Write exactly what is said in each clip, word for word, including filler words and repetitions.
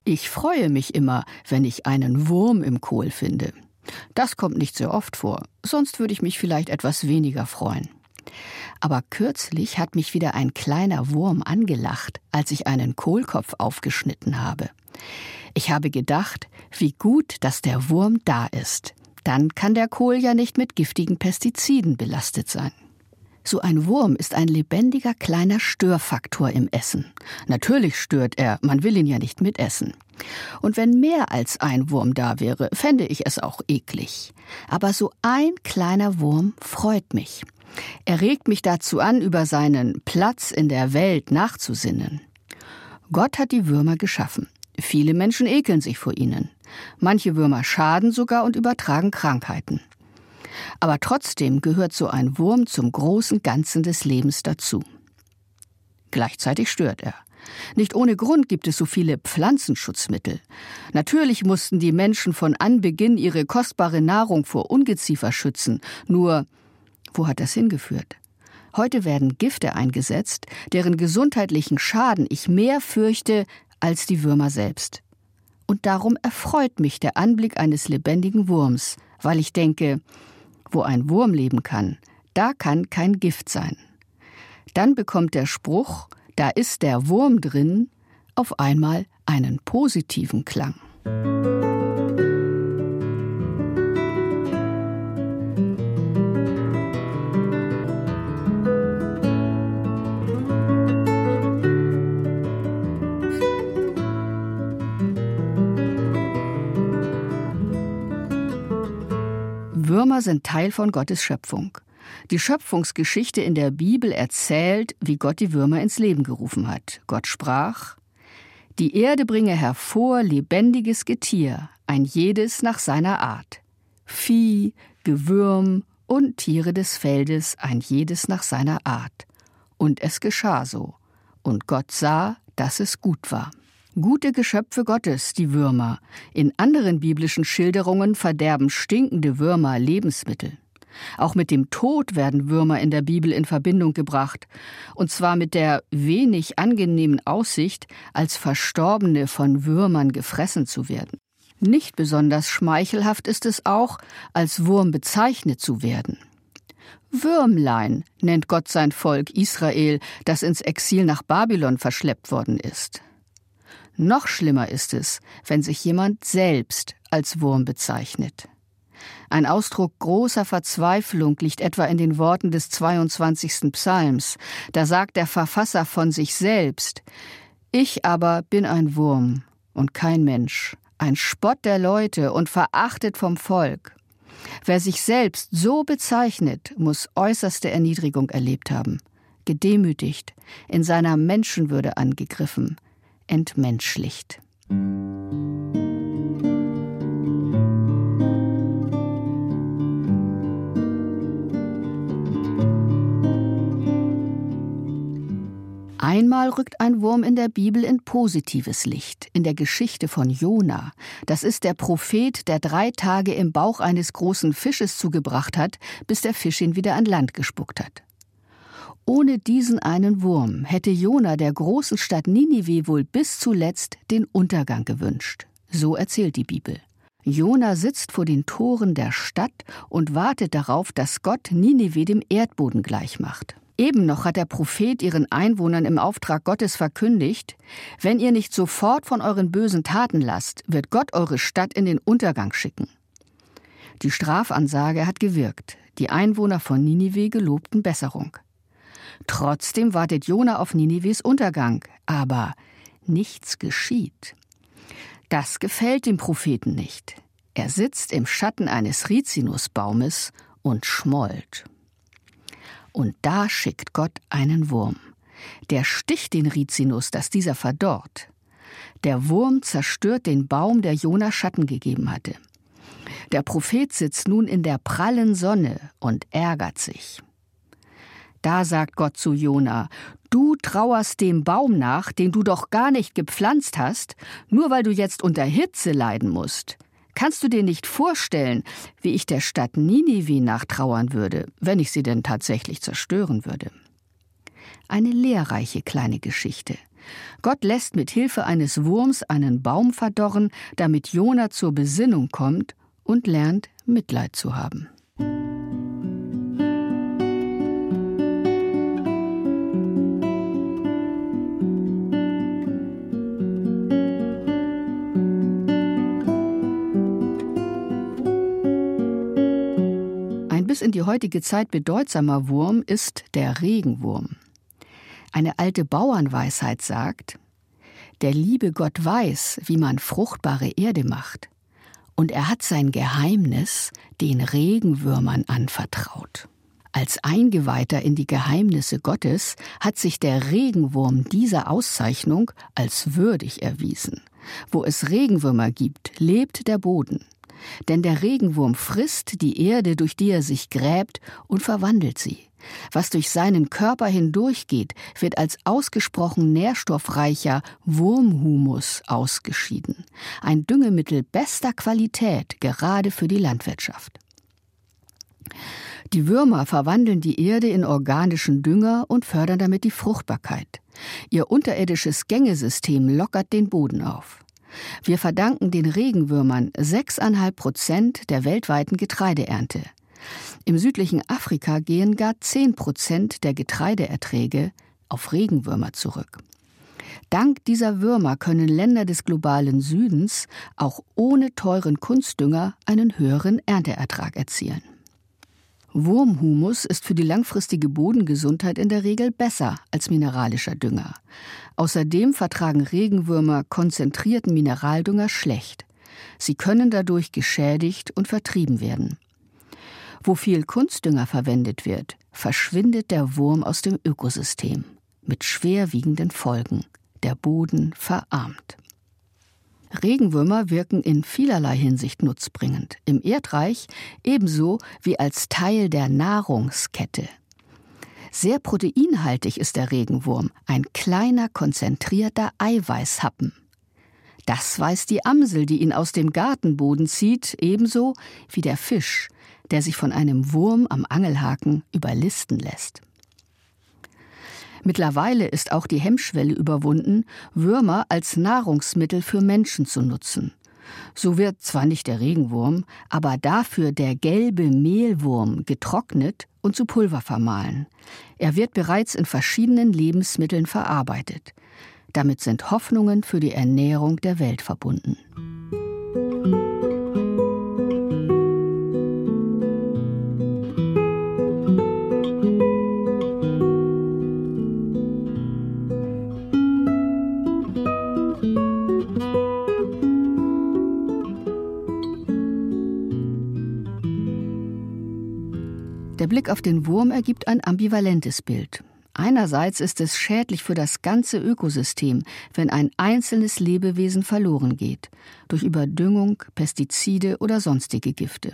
Ich freue mich immer, wenn ich einen Wurm im Kohl finde. Das kommt nicht sehr oft vor, sonst würde ich mich vielleicht etwas weniger freuen. Aber kürzlich hat mich wieder ein kleiner Wurm angelacht, als ich einen Kohlkopf aufgeschnitten habe. Ich habe gedacht, wie gut, dass der Wurm da ist. Dann kann der Kohl ja nicht mit giftigen Pestiziden belastet sein. So ein Wurm ist ein lebendiger kleiner Störfaktor im Essen. Natürlich stört er, man will ihn ja nicht mitessen. Und wenn mehr als ein Wurm da wäre, fände ich es auch eklig. Aber so ein kleiner Wurm freut mich. Er regt mich dazu an, über seinen Platz in der Welt nachzusinnen. Gott hat die Würmer geschaffen. Viele Menschen ekeln sich vor ihnen. Manche Würmer schaden sogar und übertragen Krankheiten. Aber trotzdem gehört so ein Wurm zum großen Ganzen des Lebens dazu. Gleichzeitig stört er. Nicht ohne Grund gibt es so viele Pflanzenschutzmittel. Natürlich mussten die Menschen von Anbeginn ihre kostbare Nahrung vor Ungeziefer schützen. Nur, wo hat das hingeführt? Heute werden Gifte eingesetzt, deren gesundheitlichen Schaden ich mehr fürchte als die Würmer selbst. Und darum erfreut mich der Anblick eines lebendigen Wurms, weil ich denke, wo ein Wurm leben kann, da kann kein Gift sein. Dann bekommt der Spruch, da ist der Wurm drin, auf einmal einen positiven Klang. Würmer sind Teil von Gottes Schöpfung. Die Schöpfungsgeschichte in der Bibel erzählt, wie Gott die Würmer ins Leben gerufen hat. Gott sprach: Die Erde bringe hervor lebendiges Getier, ein jedes nach seiner Art. Vieh, Gewürm und Tiere des Feldes, ein jedes nach seiner Art. Und es geschah so. Und Gott sah, dass es gut war. Gute Geschöpfe Gottes, die Würmer. In anderen biblischen Schilderungen verderben stinkende Würmer Lebensmittel. Auch mit dem Tod werden Würmer in der Bibel in Verbindung gebracht. Und zwar mit der wenig angenehmen Aussicht, als Verstorbene von Würmern gefressen zu werden. Nicht besonders schmeichelhaft ist es auch, als Wurm bezeichnet zu werden. Würmlein nennt Gott sein Volk Israel, das ins Exil nach Babylon verschleppt worden ist. Noch schlimmer ist es, wenn sich jemand selbst als Wurm bezeichnet. Ein Ausdruck großer Verzweiflung liegt etwa in den Worten des zweiundzwanzigsten Psalms. Da sagt der Verfasser von sich selbst: Ich aber bin ein Wurm und kein Mensch, ein Spott der Leute und verachtet vom Volk. Wer sich selbst so bezeichnet, muss äußerste Erniedrigung erlebt haben, gedemütigt, in seiner Menschenwürde angegriffen, entmenschlicht. Einmal rückt ein Wurm in der Bibel in positives Licht, in der Geschichte von Jona. Das ist der Prophet, der drei Tage im Bauch eines großen Fisches zugebracht hat, bis der Fisch ihn wieder an Land gespuckt hat. Ohne diesen einen Wurm hätte Jona der großen Stadt Ninive wohl bis zuletzt den Untergang gewünscht. So erzählt die Bibel. Jona sitzt vor den Toren der Stadt und wartet darauf, dass Gott Ninive dem Erdboden gleichmacht. Eben noch hat der Prophet ihren Einwohnern im Auftrag Gottes verkündigt: Wenn ihr nicht sofort von euren bösen Taten lasst, wird Gott eure Stadt in den Untergang schicken. Die Strafansage hat gewirkt. Die Einwohner von Ninive gelobten Besserung. Trotzdem wartet Jona auf Ninives Untergang, aber nichts geschieht. Das gefällt dem Propheten nicht. Er sitzt im Schatten eines Rizinusbaumes und schmollt. Und da schickt Gott einen Wurm. Der sticht den Rizinus, dass dieser verdorrt. Der Wurm zerstört den Baum, der Jona Schatten gegeben hatte. Der Prophet sitzt nun in der prallen Sonne und ärgert sich. Da sagt Gott zu Jona: Du trauerst dem Baum nach, den du doch gar nicht gepflanzt hast, nur weil du jetzt unter Hitze leiden musst. Kannst du dir nicht vorstellen, wie ich der Stadt Ninive nachtrauern würde, wenn ich sie denn tatsächlich zerstören würde? Eine lehrreiche kleine Geschichte. Gott lässt mit Hilfe eines Wurms einen Baum verdorren, damit Jona zur Besinnung kommt und lernt, Mitleid zu haben. Bis in die heutige Zeit bedeutsamer Wurm ist der Regenwurm. Eine alte Bauernweisheit sagt: Der liebe Gott weiß, wie man fruchtbare Erde macht, und er hat sein Geheimnis den Regenwürmern anvertraut. Als Eingeweihter in die Geheimnisse Gottes hat sich der Regenwurm dieser Auszeichnung als würdig erwiesen. Wo es Regenwürmer gibt, lebt der Boden. Denn der Regenwurm frisst die Erde, durch die er sich gräbt, und verwandelt sie. Was durch seinen Körper hindurchgeht, wird als ausgesprochen nährstoffreicher Wurmhumus ausgeschieden. Ein Düngemittel bester Qualität, gerade für die Landwirtschaft. Die Würmer verwandeln die Erde in organischen Dünger und fördern damit die Fruchtbarkeit. Ihr unterirdisches Gängesystem lockert den Boden auf. Wir verdanken den Regenwürmern sechs Komma fünf Prozent der weltweiten Getreideernte. Im südlichen Afrika gehen gar zehn Prozent der Getreideerträge auf Regenwürmer zurück. Dank dieser Würmer können Länder des globalen Südens auch ohne teuren Kunstdünger einen höheren Ernteertrag erzielen. Wurmhumus ist für die langfristige Bodengesundheit in der Regel besser als mineralischer Dünger. Außerdem vertragen Regenwürmer konzentrierten Mineraldünger schlecht. Sie können dadurch geschädigt und vertrieben werden. Wo viel Kunstdünger verwendet wird, verschwindet der Wurm aus dem Ökosystem mit schwerwiegenden Folgen. Der Boden verarmt. Regenwürmer wirken in vielerlei Hinsicht nutzbringend, im Erdreich ebenso wie als Teil der Nahrungskette. Sehr proteinhaltig ist der Regenwurm, ein kleiner, konzentrierter Eiweißhappen. Das weiß die Amsel, die ihn aus dem Gartenboden zieht, ebenso wie der Fisch, der sich von einem Wurm am Angelhaken überlisten lässt. Mittlerweile ist auch die Hemmschwelle überwunden, Würmer als Nahrungsmittel für Menschen zu nutzen. So wird zwar nicht der Regenwurm, aber dafür der gelbe Mehlwurm getrocknet und zu Pulver vermahlen. Er wird bereits in verschiedenen Lebensmitteln verarbeitet. Damit sind Hoffnungen für die Ernährung der Welt verbunden. Der Blick auf den Wurm ergibt ein ambivalentes Bild. Einerseits ist es schädlich für das ganze Ökosystem, wenn ein einzelnes Lebewesen verloren geht, durch Überdüngung, Pestizide oder sonstige Gifte.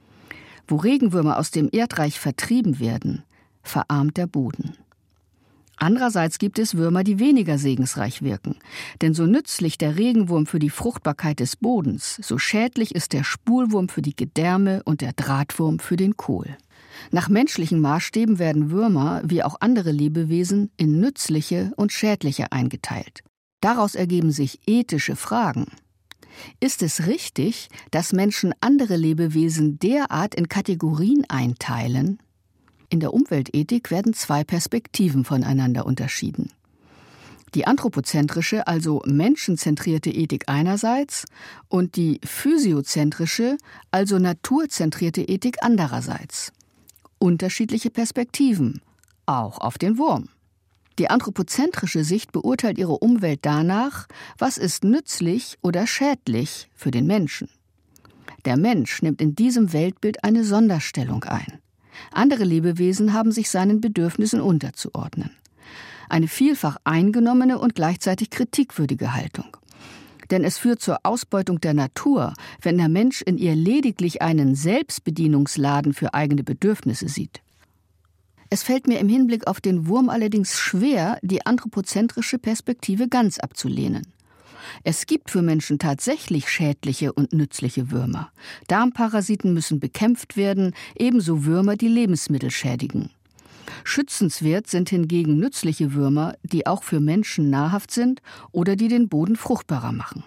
Wo Regenwürmer aus dem Erdreich vertrieben werden, verarmt der Boden. Andererseits gibt es Würmer, die weniger segensreich wirken. Denn so nützlich der Regenwurm für die Fruchtbarkeit des Bodens, so schädlich ist der Spulwurm für die Gedärme und der Drahtwurm für den Kohl. Nach menschlichen Maßstäben werden Würmer, wie auch andere Lebewesen, in nützliche und schädliche eingeteilt. Daraus ergeben sich ethische Fragen. Ist es richtig, dass Menschen andere Lebewesen derart in Kategorien einteilen? In der Umweltethik werden zwei Perspektiven voneinander unterschieden. Die anthropozentrische, also menschenzentrierte Ethik einerseits und die physiozentrische, also naturzentrierte Ethik andererseits. Unterschiedliche Perspektiven, auch auf den Wurm. Die anthropozentrische Sicht beurteilt ihre Umwelt danach, was ist nützlich oder schädlich für den Menschen. Der Mensch nimmt in diesem Weltbild eine Sonderstellung ein. Andere Lebewesen haben sich seinen Bedürfnissen unterzuordnen. Eine vielfach eingenommene und gleichzeitig kritikwürdige Haltung. Denn es führt zur Ausbeutung der Natur, wenn der Mensch in ihr lediglich einen Selbstbedienungsladen für eigene Bedürfnisse sieht. Es fällt mir im Hinblick auf den Wurm allerdings schwer, die anthropozentrische Perspektive ganz abzulehnen. Es gibt für Menschen tatsächlich schädliche und nützliche Würmer. Darmparasiten müssen bekämpft werden, ebenso Würmer, die Lebensmittel schädigen. Schützenswert sind hingegen nützliche Würmer, die auch für Menschen nahrhaft sind oder die den Boden fruchtbarer machen.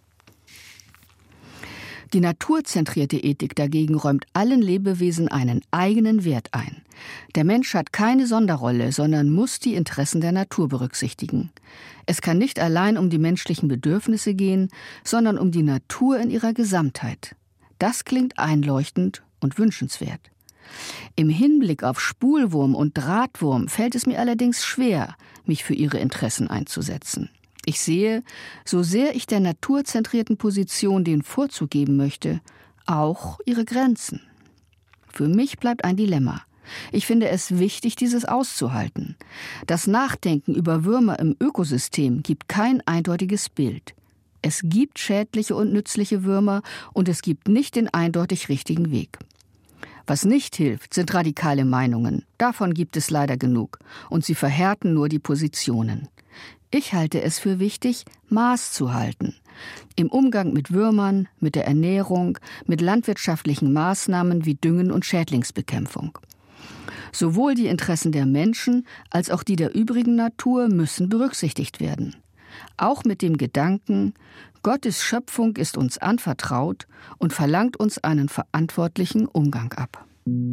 Die naturzentrierte Ethik dagegen räumt allen Lebewesen einen eigenen Wert ein. Der Mensch hat keine Sonderrolle, sondern muss die Interessen der Natur berücksichtigen. Es kann nicht allein um die menschlichen Bedürfnisse gehen, sondern um die Natur in ihrer Gesamtheit. Das klingt einleuchtend und wünschenswert. Im Hinblick auf Spulwurm und Drahtwurm fällt es mir allerdings schwer, mich für ihre Interessen einzusetzen. Ich sehe, so sehr ich der naturzentrierten Position den Vorzug geben möchte, auch ihre Grenzen. Für mich bleibt ein Dilemma. Ich finde es wichtig, dieses auszuhalten. Das Nachdenken über Würmer im Ökosystem gibt kein eindeutiges Bild. Es gibt schädliche und nützliche Würmer und es gibt nicht den eindeutig richtigen Weg. Was nicht hilft, sind radikale Meinungen. Davon gibt es leider genug. Und sie verhärten nur die Positionen. Ich halte es für wichtig, Maß zu halten. Im Umgang mit Würmern, mit der Ernährung, mit landwirtschaftlichen Maßnahmen wie Düngen und Schädlingsbekämpfung. Sowohl die Interessen der Menschen als auch die der übrigen Natur müssen berücksichtigt werden. Auch mit dem Gedanken, Gottes Schöpfung ist uns anvertraut und verlangt uns einen verantwortlichen Umgang ab.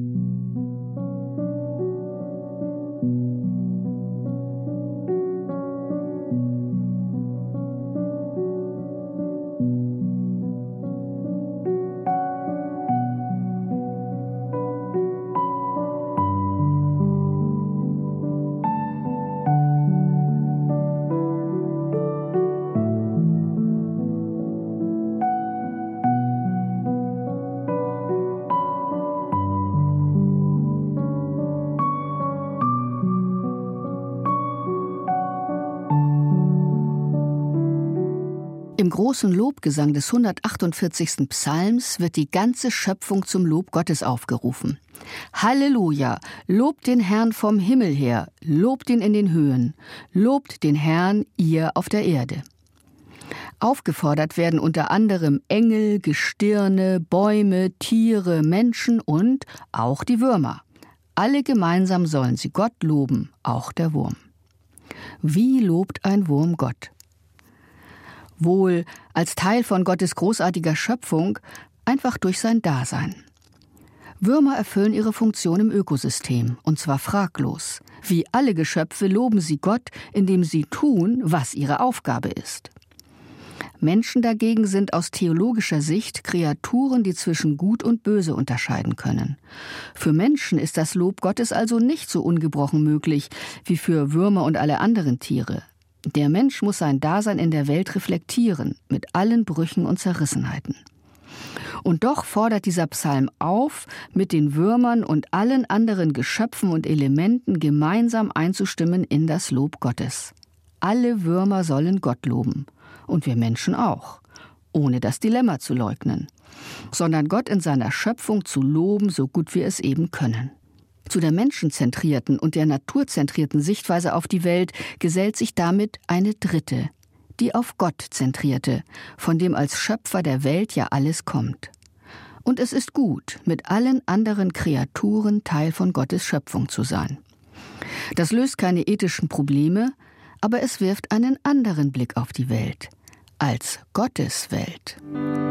Im großen Lobgesang des hundertachtundvierzigsten Psalms wird die ganze Schöpfung zum Lob Gottes aufgerufen. Halleluja! Lobt den Herrn vom Himmel her, lobt ihn in den Höhen, lobt den Herrn, ihr auf der Erde. Aufgefordert werden unter anderem Engel, Gestirne, Bäume, Tiere, Menschen und auch die Würmer. Alle gemeinsam sollen sie Gott loben, auch der Wurm. Wie lobt ein Wurm Gott? Wohl als Teil von Gottes großartiger Schöpfung, einfach durch sein Dasein. Würmer erfüllen ihre Funktion im Ökosystem, und zwar fraglos. Wie alle Geschöpfe loben sie Gott, indem sie tun, was ihre Aufgabe ist. Menschen dagegen sind aus theologischer Sicht Kreaturen, die zwischen Gut und Böse unterscheiden können. Für Menschen ist das Lob Gottes also nicht so ungebrochen möglich wie für Würmer und alle anderen Tiere. Der Mensch muss sein Dasein in der Welt reflektieren, mit allen Brüchen und Zerrissenheiten. Und doch fordert dieser Psalm auf, mit den Würmern und allen anderen Geschöpfen und Elementen gemeinsam einzustimmen in das Lob Gottes. Alle Würmer sollen Gott loben. Und wir Menschen auch, ohne das Dilemma zu leugnen, sondern Gott in seiner Schöpfung zu loben, so gut wir es eben können. Zu der menschenzentrierten und der naturzentrierten Sichtweise auf die Welt gesellt sich damit eine dritte, die auf Gott zentrierte, von dem als Schöpfer der Welt ja alles kommt. Und es ist gut, mit allen anderen Kreaturen Teil von Gottes Schöpfung zu sein. Das löst keine ethischen Probleme, aber es wirft einen anderen Blick auf die Welt, als Gottes Welt.